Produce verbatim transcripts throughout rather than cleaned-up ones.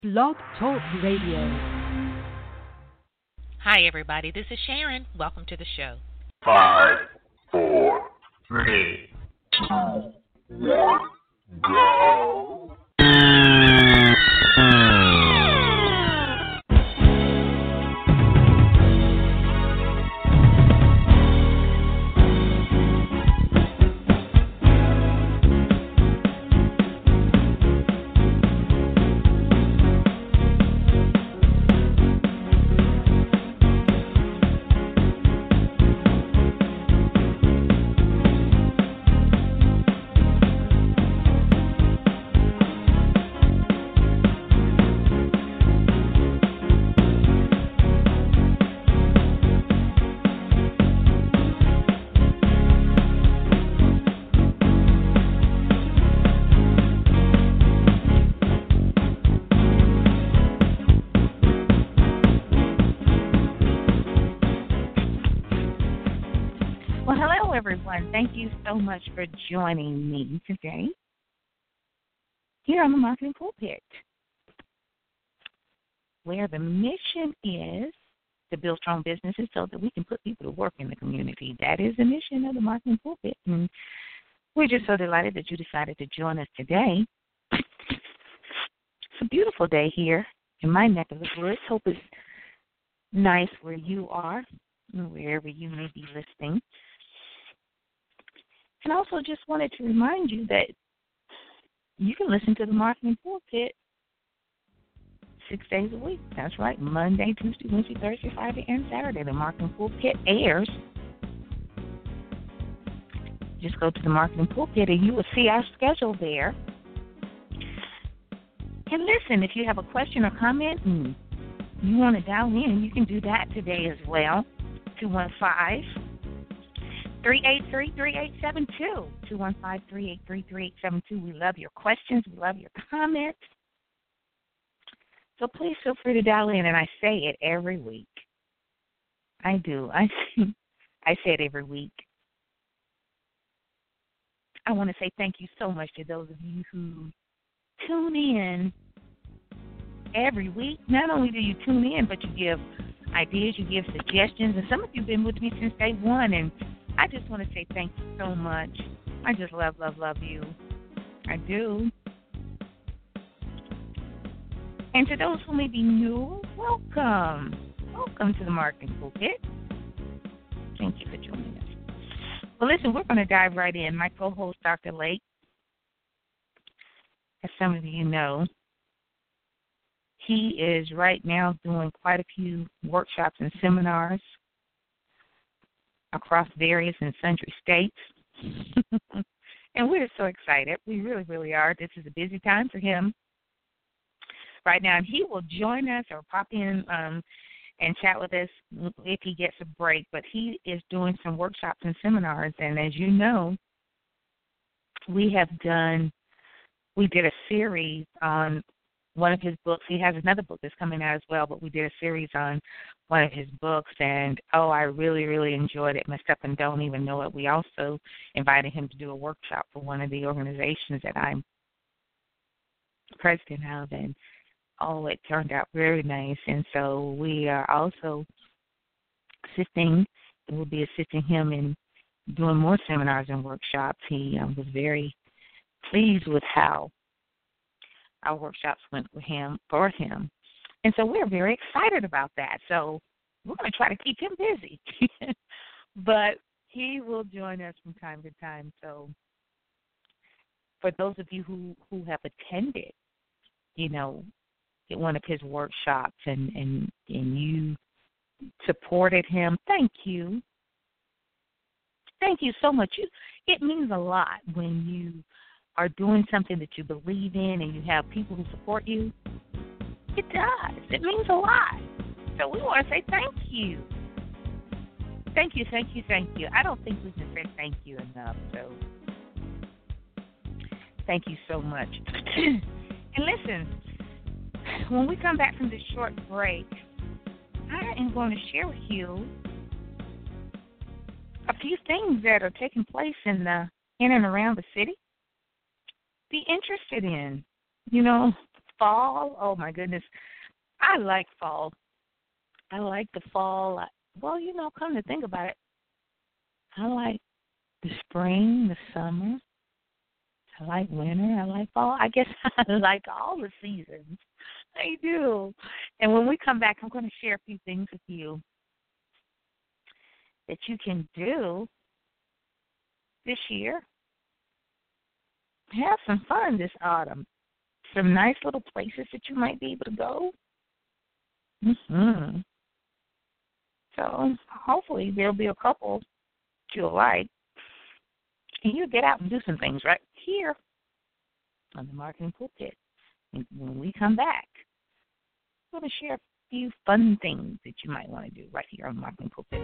Blog Talk Radio. Hi, everybody. This is Sharon. Welcome to the show. Five, four, three, two, one, go. Thank you so much for joining me today here on the Marketing Pulpit, where the mission is to build strong businesses so that we can put people to work in the community. That is the mission of the Marketing Pulpit, and we're just so delighted that you decided to join us today. It's a beautiful day here in my neck of the woods. Hope it's nice where you are, wherever you may be listening. And also just wanted to remind you that you can listen to the Marketing Pulpit six days a week. That's right, Monday, Tuesday, Wednesday, Thursday, Friday, and Saturday. The Marketing Pulpit airs. Just go to the Marketing Pulpit and you will see our schedule there. And listen, if you have a question or comment and you want to dial in, you can do that today as well. two one five, three eight three, three eight seven two. two one five, three eight three, three eight seven two. We love your questions. We love your comments. So please feel free to dial in, and I say it every week. I do. I, I say it every week. I want to say thank you so much to those of you who tune in every week. Not only do you tune in, but you give ideas, you give suggestions, and some of you have been with me since day one, and I just want to say thank you so much. I just love, love, love you. I do. And to those who may be new, welcome. Welcome to the Marketing Pulpit. Thank you for joining us. Well, listen, we're going to dive right in. My co-host, Doctor Lake, as some of you know, he is right now doing quite a few workshops and seminars across various and sundry states. And we're so excited. We really, really are. This is a busy time for him right now. And he will join us or pop in um, and chat with us if he gets a break. But he is doing some workshops and seminars. And as you know, we have done, we did a series on one of his books. He has another book that's coming out as well, but we did a series on one of his books, and, oh, I really, really enjoyed it. Messed up and don't even know it. We also invited him to do a workshop for one of the organizations that I'm president of, and, oh, it turned out very nice. And so we are also assisting, we'll be assisting him in doing more seminars and workshops. He um, was very pleased with how our workshops went for him, for him. And so we're very excited about that. So we're going to try to keep him busy. But he will join us from time to time. So for those of you who, who have attended, you know, at one of his workshops and, and, and you supported him, thank you. Thank you so much. You, it means a lot when you are doing something that you believe in and you have people who support you. It does. It means a lot. So we want to say thank you. Thank you, thank you, thank you. I don't think we can say thank you enough. So thank you so much. And listen, when we come back from this short break, I am going to share with you a few things that are taking place in the in and around the city. Be interested in, you know, fall, oh, my goodness. I like fall. I like the fall. Well, you know, come to think about it, I like the spring, the summer. I like winter. I like fall. I guess I like all the seasons. I do. And when we come back, I'm going to share a few things with you that you can do this year. Have some fun this autumn. Some nice little places that you might be able to go. Mm-hmm. So hopefully there'll be a couple that you'll like. And you'll get out and do some things right here on the Marketing Pulpit. And when we come back, I'm going to share a few fun things that you might want to do right here on the Marketing Pulpit.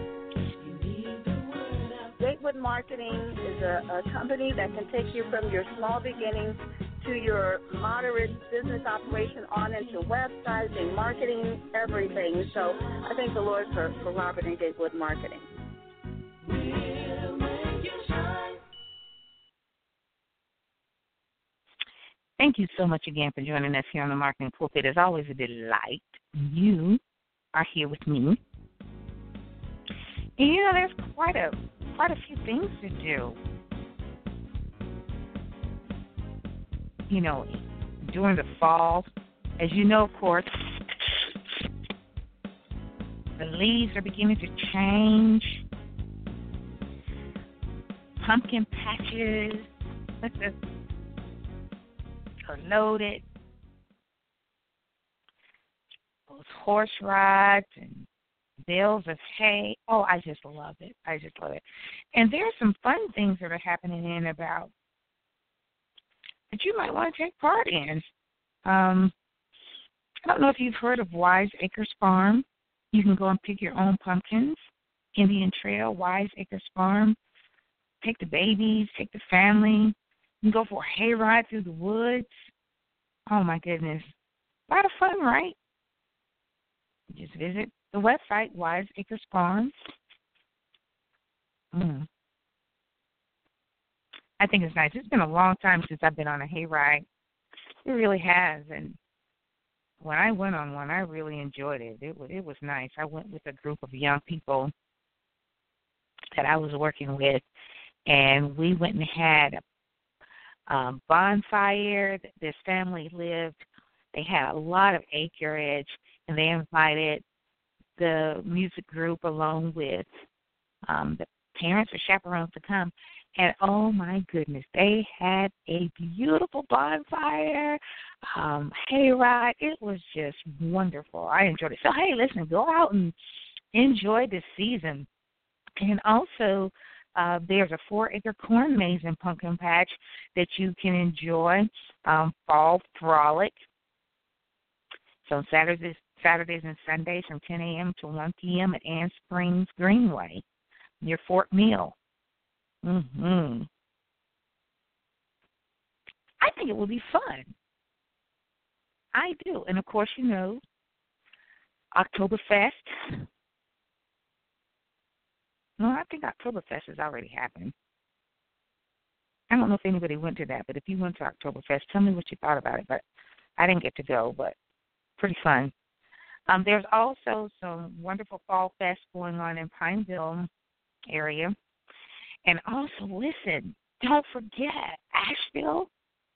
Gatewood Marketing is a, a company that can take you from your small beginnings to your moderate business operation on into websites, marketing, everything. So I thank the Lord for, for Robert and Gatewood Marketing. Thank you so much again for joining us here on the Marketing Pulpit. It's always a delight. You are here with me. And you know, there's quite a quite a few things to do. You know, during the fall, as you know, of course, the leaves are beginning to change. Pumpkin patches are loaded. Those horse rides and bales of hay. Oh, I just love it. I just love it. And there's some fun things that are happening in about that you might want to take part in. Um, I don't know if you've heard of Wise Acres Farm. You can go and pick your own pumpkins. Indian Trail, Wise Acres Farm. Take the babies, take the family. You can go for a hayride through the woods. Oh, my goodness. A lot of fun, right? Just visit the website, Wise Acres Farm. Mm. I think it's nice. It's been a long time since I've been on a hayride. It really has. And when I went on one, I really enjoyed it. It was, it was nice. I went with a group of young people that I was working with, and we went and had a um, bonfire. This family lived. They had a lot of acreage, and they invited the music group along with um, the parents or chaperones to come. And, oh, my goodness, they had a beautiful bonfire, um, hayride. It was just wonderful. I enjoyed it. So, hey, listen, go out and enjoy this season. And also, uh, there's a four-acre corn maze and pumpkin patch that you can enjoy, um, Fall Frolic. So Saturdays, Saturdays and Sundays from ten a.m. to one p.m. at Ann Springs Greenway near Fort Mill. Mm-hmm. I think it will be fun. I do. And, of course, you know, Oktoberfest. No, I think Oktoberfest has already happened. I don't know if anybody went to that, but if you went to Oktoberfest, tell me what you thought about it. But I didn't get to go, but pretty fun. Um, there's also some wonderful fall fest going on in Pineville area. And also, listen, don't forget, Asheville.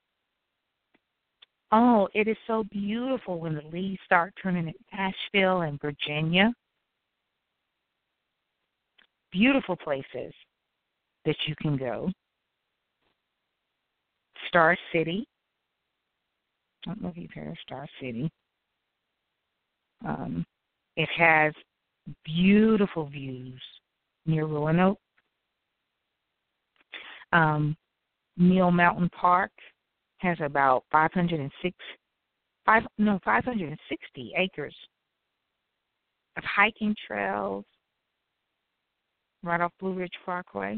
Oh, it is so beautiful when the leaves start turning in Asheville and Virginia. Beautiful places that you can go. Star City. I don't know if you've heard of Star City. Um, it has beautiful views near Roanoke. Um, Neal Mountain Park has about five hundred six, five, no, five hundred sixty acres of hiking trails right off Blue Ridge Parkway.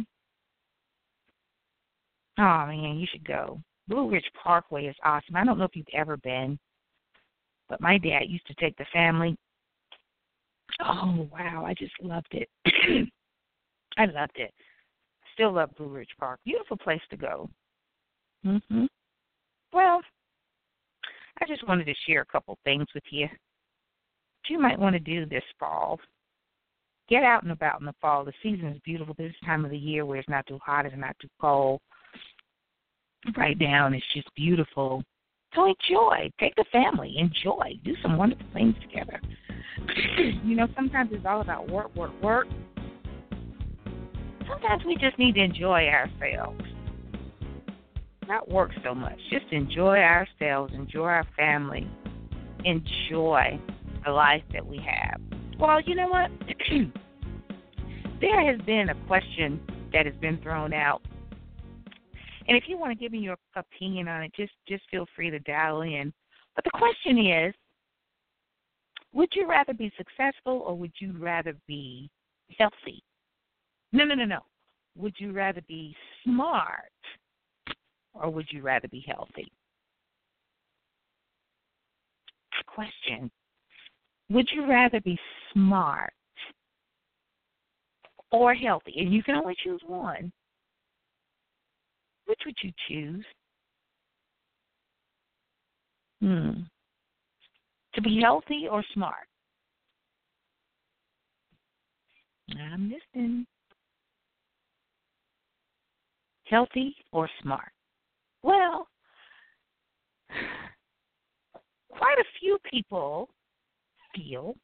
Oh, man, you should go. Blue Ridge Parkway is awesome. I don't know if you've ever been, but my dad used to take the family. Oh, wow, I just loved it. I loved it. Still love Blue Ridge Park. Beautiful place to go. Mm-hmm. Well, I just wanted to share a couple things with you that you might want to do this fall. Get out and about in the fall. The season is beautiful this time of the year where it's not too hot, it's not too cold. Right now, and it's just beautiful. So enjoy. Take the family. Enjoy. Do some wonderful things together. You know, sometimes it's all about work, work, work. Sometimes we just need to enjoy ourselves. Not work so much. Just enjoy ourselves. Enjoy our family. Enjoy the life that we have. Well, you know what? There has been a question that has been thrown out. And if you want to give me your opinion on it, just, just feel free to dial in. But the question is, would you rather be successful or would you rather be healthy? No, no, no, no. Would you rather be smart or would you rather be healthy? Question. Would you rather be smart or healthy? And you can only choose one. Which would you choose? Hmm. To be healthy or smart? I'm listening. Healthy or smart? Well, quite a few people feel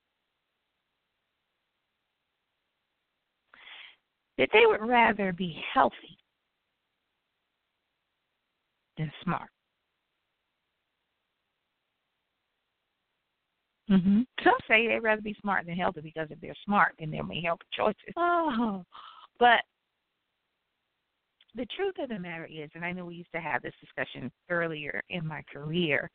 that they would rather be healthy than smart. Mm-hmm. Some say they'd rather be smart than healthy because if they're smart, then they'll make healthy choices. Oh, but the truth of the matter is, and I know we used to have this discussion earlier in my career,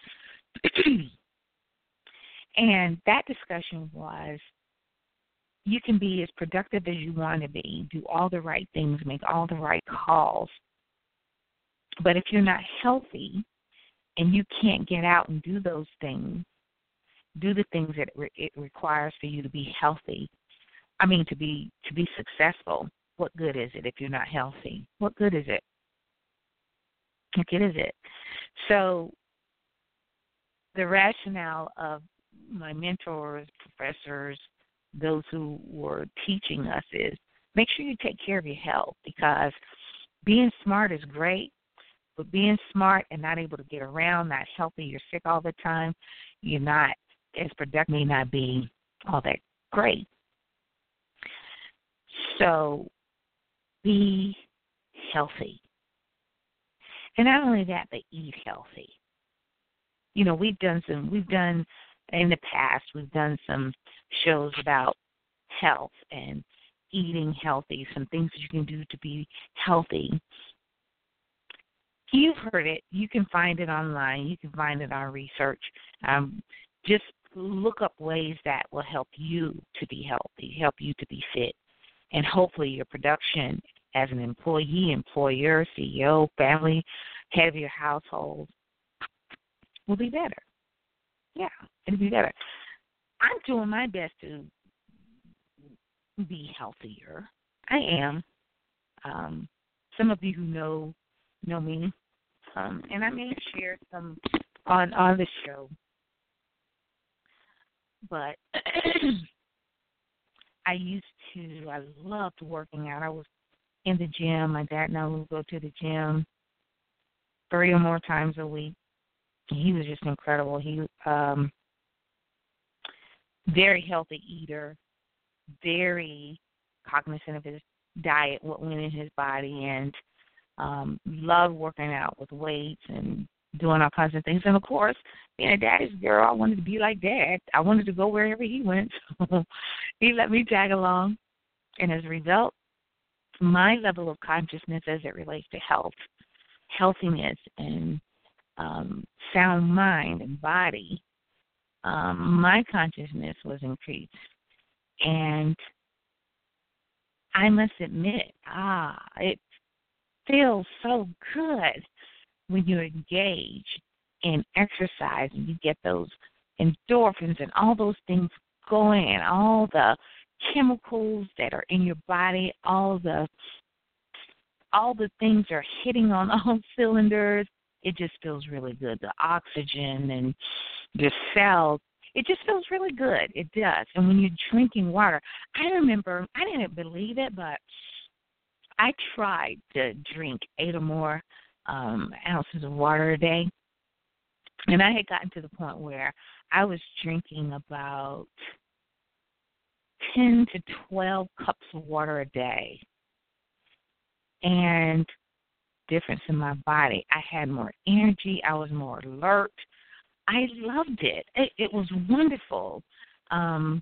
and that discussion was you can be as productive as you want to be, do all the right things, make all the right calls, but if you're not healthy and you can't get out and do those things, do the things that it, re- it requires for you to be healthy, I mean to be to be successful, what good is it if you're not healthy? What good is it? What good is it? So the rationale of my mentors, professors, those who were teaching us is make sure you take care of your health, because being smart is great, but being smart and not able to get around, not healthy, you're sick all the time, you're not as productive, may not be all that great. So be healthy. And not only that, but eat healthy. You know, we've done some, we've done in the past, we've done some shows about health and eating healthy, some things that you can do to be healthy. You've heard it. You can find it online. You can find it on research. Um, just look up ways that will help you to be healthy, help you to be fit, and hopefully your production as an employee, employer, C E O, family, head of your household will be better. Yeah, it'll be better. I'm doing my best to be healthier. I am. Um, some of you who know know me, um, and I may share some on on the show. But I used to, I loved working out. I was in the gym. My dad and I would go to the gym three or more times a week. He was just incredible. He um very healthy eater, very cognizant of his diet, what went in his body, and um, loved working out with weights and doing all kinds of things. And, of course, being a daddy's girl, I wanted to be like Dad. I wanted to go wherever he went, so he let me tag along. And as a result, my level of consciousness as it relates to health, healthiness, and um, sound mind and body, um, my consciousness was increased. And I must admit, ah, it feels so good when you engage in exercise and you get those endorphins and all those things going and all the chemicals that are in your body, all the all the things are hitting on all cylinders. it just feels really good. The oxygen and the cells, it just feels really good. It does. And when you're drinking water, I remember, I didn't believe it, but I tried to drink eight or more um, ounces of water a day. And I had gotten to the point where I was drinking about ten to twelve cups of water a day. And difference in my body. I had more energy. I was more alert. I loved it. It, it was wonderful. Um,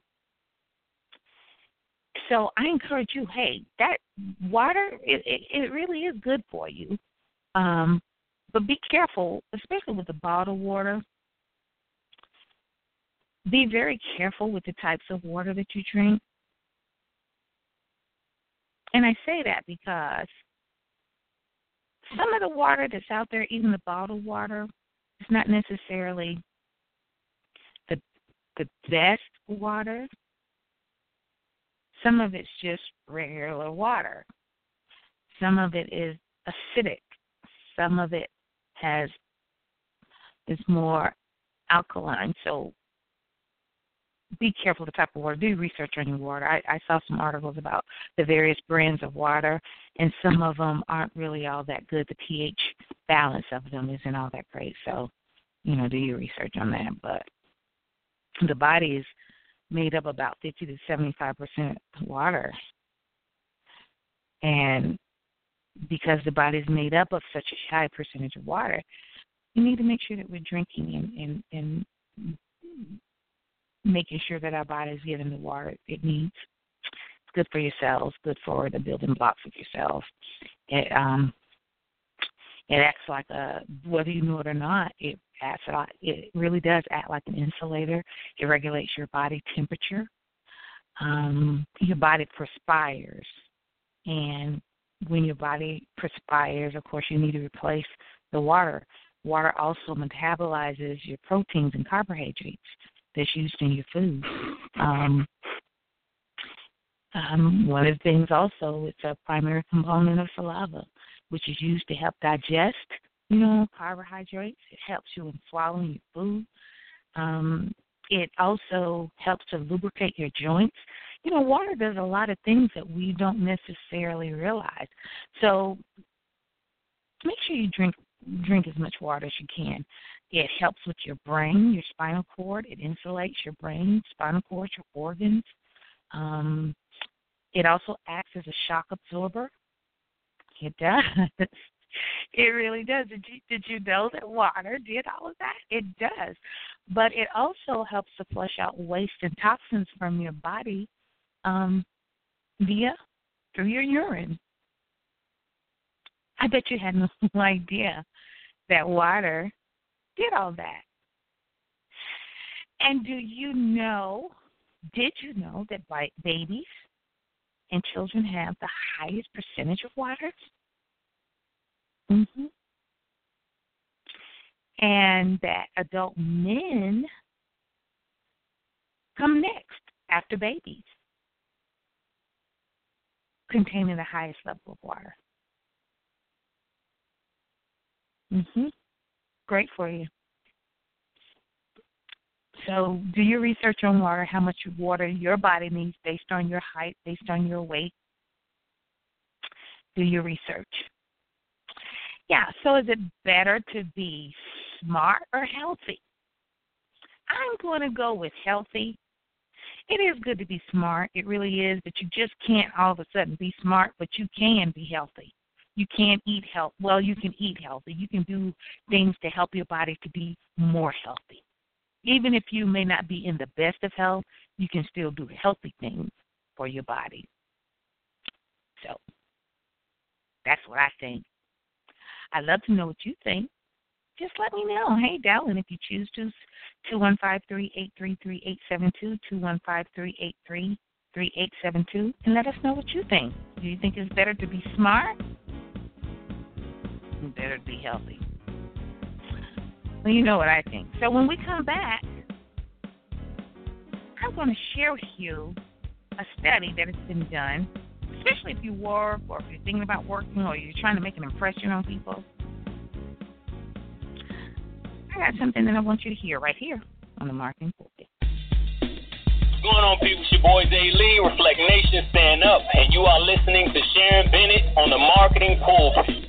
so I encourage you, hey, that water, it, it, it really is good for you. Um, but be careful, especially with the bottled water. Be very careful with the types of water that you drink. And I say that because some of the water that's out there, even the bottled water, is not necessarily the the best water. Some of it's just regular water. Some of it is acidic. Some of it has is more alkaline. So be careful the type of water. Do research on your water. I, I saw some articles about the various brands of water, and some of them aren't really all that good. The pH balance of them isn't all that great. So, you know, do your research on that. But the body is made up about fifty to seventy-five percent water. And because the body is made up of such a high percentage of water, you need to make sure that we're drinking and, and, and making sure that our body is getting the water it needs. It's good for your cells, good for the building blocks of your cells. It, um, it acts like a, whether you know it or not, it acts like, it really does act like an insulator. It regulates your body temperature. Um, your body perspires. And when your body perspires, of course, you need to replace the water. Water also metabolizes your proteins and carbohydrates that's used in your food. Um, um, one of the things also, it's a primary component of saliva, which is used to help digest, you know, carbohydrates. It helps you in swallowing your food. Um, it also helps to lubricate your joints. You know, water does a lot of things that we don't necessarily realize. So make sure you drink drink as much water as you can. It helps with your brain, your spinal cord. It insulates your brain, spinal cord, your organs. Um, it also acts as a shock absorber. It does. It really does. Did you, did you know that water did all of that? It does. But it also helps to flush out waste and toxins from your body um, via, through your urine. I bet you had no idea that water did all that. And do you know, did you know that babies and children have the highest percentage of water? Mm-hmm. And that adult men come next after babies, containing the highest level of water. Mm-hmm. Great for you. So do your research on water, how much water your body needs based on your height, based on your weight. Do your research. Yeah, so is it better to be smart or healthy? I'm going to go with healthy. It is good to be smart. It really is, but you just can't all of a sudden be smart, but you can be healthy. You can eat health. Well, you can eat healthy. You can do things to help your body to be more healthy. Even if you may not be in the best of health, you can still do healthy things for your body. So that's what I think. I'd love to know what you think. Just let me know. Hey, Dallin, if you choose to, two one five, three eight three, three eight seven two, two one five, three eight three, three eight seven two, and let us know what you think. Do you think it's better to be smart? It's better to be healthy. Well, you know what I think. So when we come back, I'm going to share with you a study that has been done, especially if you work or if you're thinking about working or you're trying to make an impression on people. I got something that I want you to hear right here on the Marketing Pulpit. What's going on, people? It's your boy Jay Lee, Reflect Nation, stand up, and you are listening to Sharon Bennett on the Marketing Pulpit.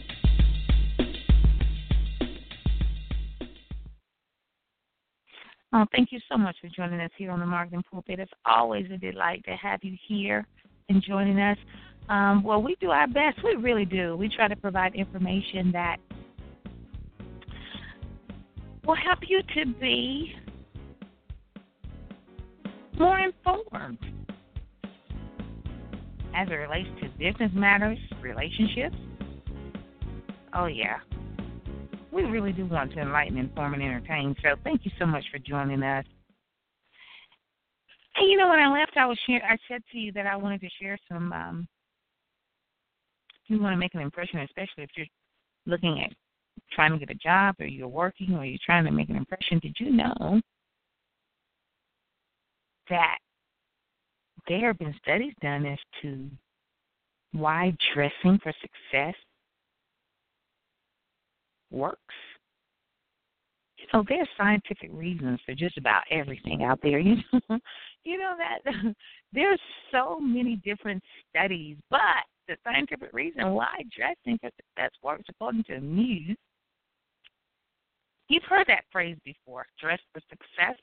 Oh, thank you so much for joining us here on the Marketing Pulpit. It's always a delight to have you here and joining us. Um, well, we do our best. We really do. We try to provide information that will help you to be more informed as it relates to business matters, relationships. Oh, yeah. We really do want to enlighten, inform, and entertain. So thank you so much for joining us. And you know, when I left, I was share, I said to you that I wanted to share some. Um, if you want to make an impression, especially if you're looking at trying to get a job, or you're working, or you're trying to make an impression, did you know that there have been studies done as to why dressing for success works? You know, there's scientific reasons for just about everything out there. You know, you know that there's so many different studies, but the scientific reason why dressing for success works, according to Muse, you've heard that phrase before, dress for success.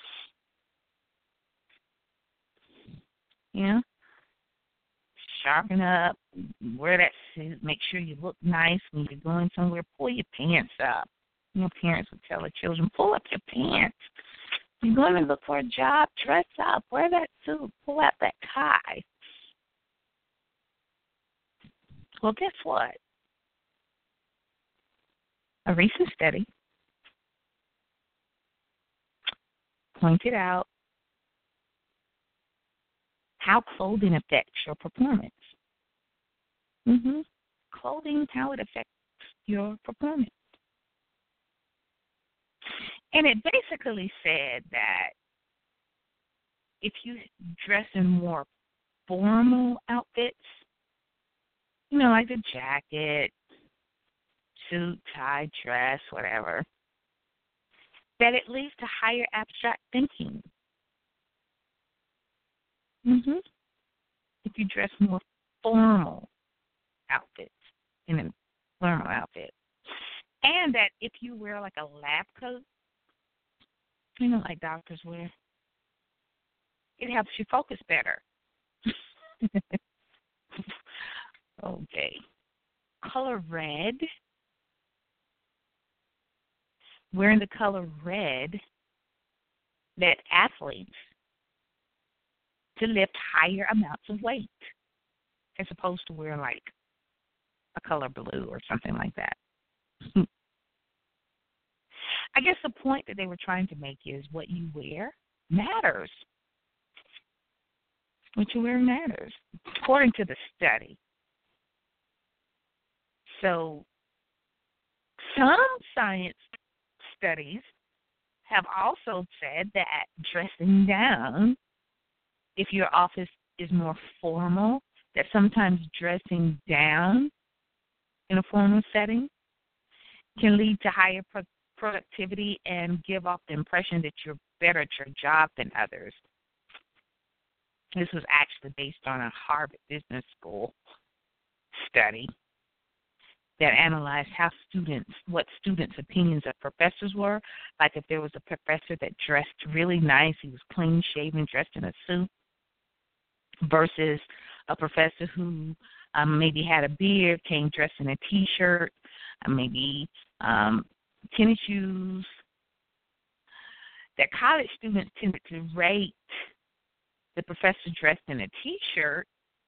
You know, sharpen up, wear that suit, make sure you look nice when you're going somewhere, pull your pants up. You know, parents would tell their children, pull up your pants. You're going to look for a job, dress up, wear that suit, pull out that tie. Well, guess what? A recent study pointed out how clothing affects your performance. Mm-hmm. Clothing, how it affects your performance. And it basically said that if you dress in more formal outfits, you know, like a jacket, suit, tie, dress, whatever, that it leads to higher abstract thinking. Mm-hmm. If you dress more formal outfits, in a formal outfit. And that if you wear like a lab coat, you know, like doctors wear, it helps you focus better. Okay. Color red. Wearing the color red that athletes to lift higher amounts of weight as opposed to wearing like a color blue or something like that. I guess the point that they were trying to make is what you wear matters. What you wear matters, according to the study. So some science studies have also said that dressing down, if your office is more formal, that sometimes dressing down in a formal setting can lead to higher pro- productivity and give off the impression that you're better at your job than others. This was actually based on a Harvard Business School study that analyzed how students, what students' opinions of professors were. Like if there was a professor that dressed really nice, he was clean shaven, dressed in a suit, versus a professor who um, maybe had a beard, came dressed in a T-shirt, uh, maybe um, tennis shoes. That college students tended to rate the professor dressed in a T-shirt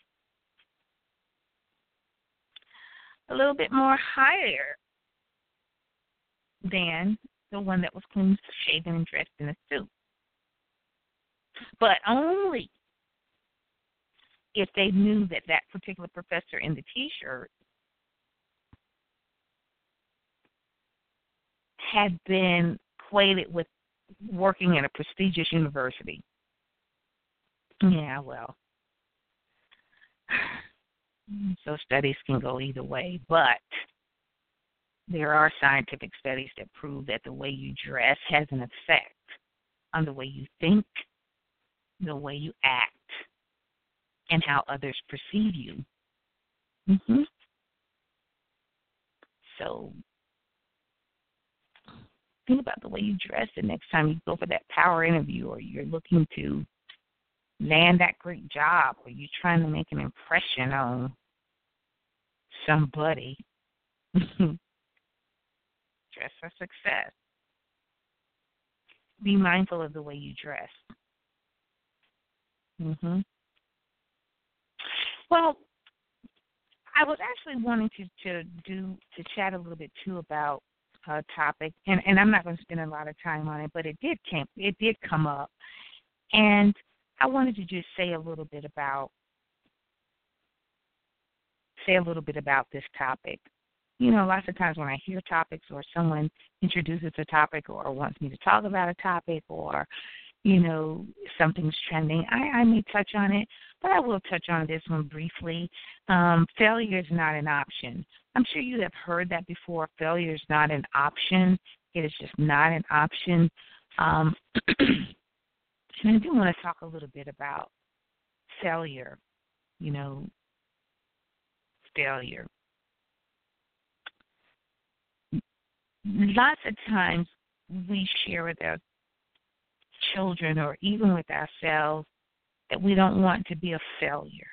a little bit more higher than the one that was clean shaven and dressed in a suit. But only if they knew that that particular professor in the T-shirt had been equated with working at a prestigious university. Yeah, well, so studies can go either way, but there are scientific studies that prove that the way you dress has an effect on the way you think, the way you act, and how others perceive you. Mm-hmm. So think about the way you dress the next time you go for that power interview, or you're looking to land that great job, or you're trying to make an impression on somebody. Dress for success. Be mindful of the way you dress. Mm-hmm. Well, I was actually wanting to, to do to chat a little bit too about a topic, and, and I'm not going to spend a lot of time on it, but it did came it did come up, and I wanted to just say a little bit about say a little bit about this topic. You know, lots of times when I hear topics, or someone introduces a topic, or wants me to talk about a topic, or, you know, something's trending, I, I may touch on it, but I will touch on this one briefly. Um, failure is not an option. I'm sure you have heard that before. Failure is not an option. It is just not an option. Um, and I do want to talk a little bit about failure, you know, failure. Lots of times we share with our children, or even with ourselves, that we don't want to be a failure.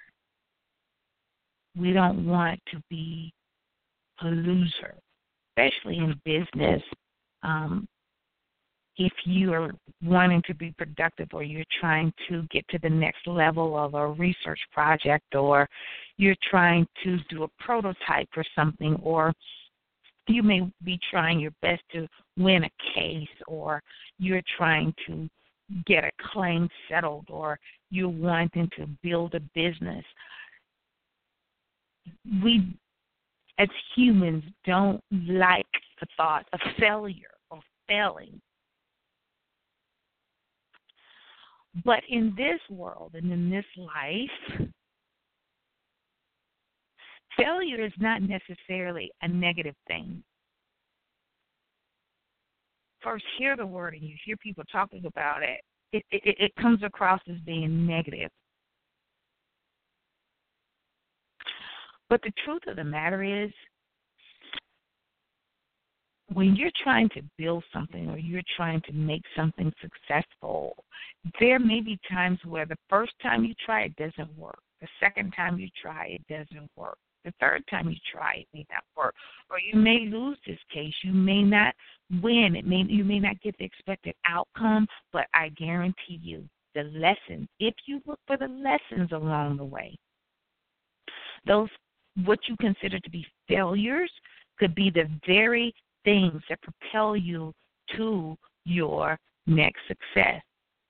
We don't want to be a loser, especially in business. Um, if you are wanting to be productive, or you're trying to get to the next level of a research project, or you're trying to do a prototype for something, or you may be trying your best to win a case, or you're trying to get a claim settled, or you're wanting to build a business. We, as humans, don't like the thought of failure or failing. But in this world and in this life, failure is not necessarily a negative thing. First, hear the word and you hear people talking about it, it, it, it comes across as being negative. But the truth of the matter is, when you're trying to build something, or you're trying to make something successful, there may be times where the first time you try it doesn't work. The second time you try it doesn't work. The third time you try it may not work. Or you may lose this case. You may not win. It may you may not get the expected outcome, but I guarantee you the lessons, if you look for the lessons along the way, those what you consider to be failures could be the very things that propel you to your next success.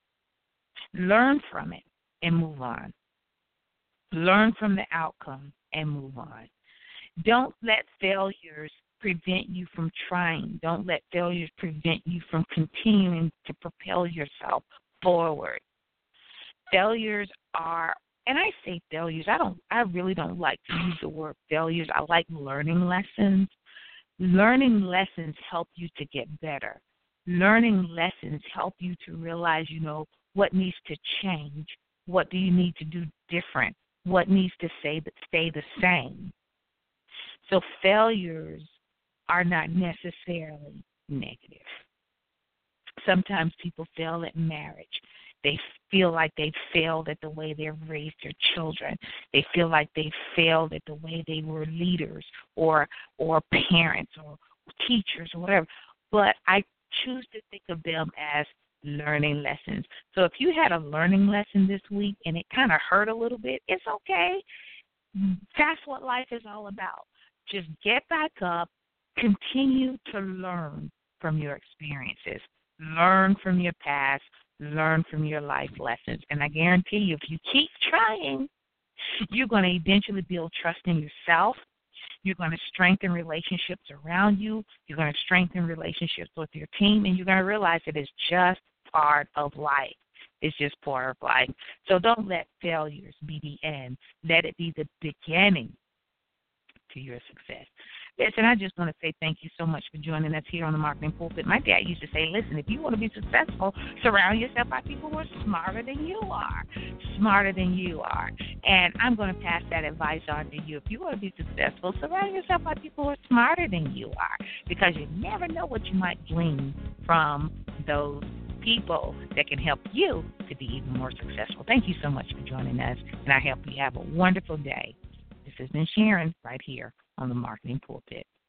Learn from it and move on. Learn from the outcome and move on. Don't let failures prevent you from trying. Don't let failures prevent you from continuing to propel yourself forward. Failures are, and I say failures, I don't I really don't like to use the word failures. I like learning lessons. Learning lessons help you to get better. Learning lessons help you to realize, you know, what needs to change. What do you need to do different? What needs to stay, stay the same? So failures are not necessarily negative. Sometimes people fail at marriage. They feel like they failed at the way they've raised their children. They feel like they failed at the way they were leaders or or parents or teachers or whatever. But I choose to think of them as learning lessons. So if you had a learning lesson this week and it kind of hurt a little bit, it's okay. That's what life is all about. Just get back up, continue to learn from your experiences, learn from your past, learn from your life lessons. And I guarantee you, if you keep trying, you're going to eventually build trust in yourself. You're going to strengthen relationships around you. You're going to strengthen relationships with your team, and you're going to realize it is just part of life. It's just part of life. So don't let failures be the end. Let it be the beginning to your success. Listen, I just want to say thank you so much for joining us here on the Marketing Pulpit. My dad used to say, listen, if you want to be successful, surround yourself by people who are smarter than you are, smarter than you are. And I'm going to pass that advice on to you. If you want to be successful, surround yourself by people who are smarter than you are, because you never know what you might glean from those people that can help you to be even more successful. Thank you so much for joining us, and I hope you have a wonderful day. This has been Sharon right here on the Marketing Pulpit.